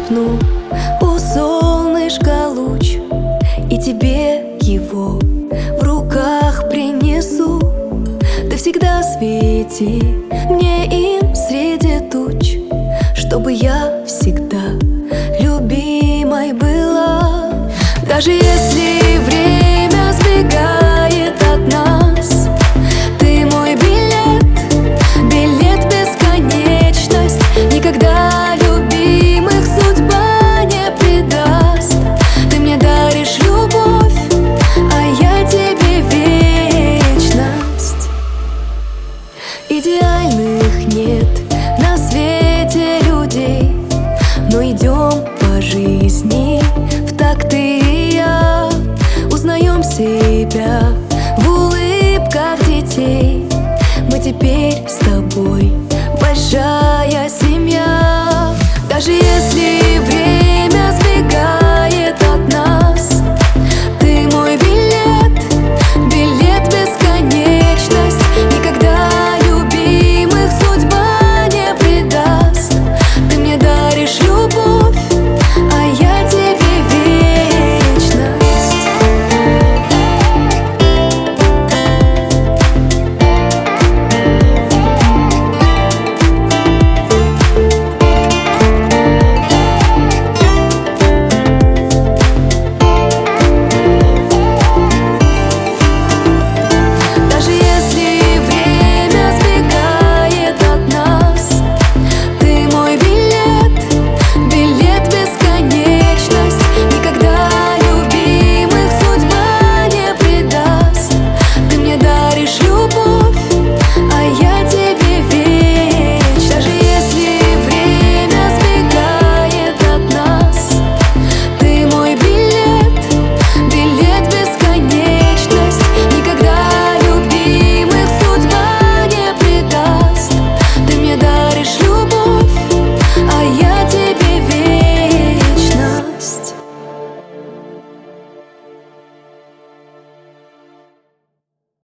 шепну у солнышка луч, и тебе его в руках принесу. Ты всегда свети мне им среди туч, чтобы я всегда любимой была. Даже если время сбегает от нас, ты мой билет, билет в бесконечность. Никогда любимых судьба не предаст. Ты мне даришь любовь, а я тебе вечность. Идеальных нет на свете людей, но идем по жизни в такт ты и я. Узнаем себя в улыбках детей. Мы теперь с тобой большая семья. Даже если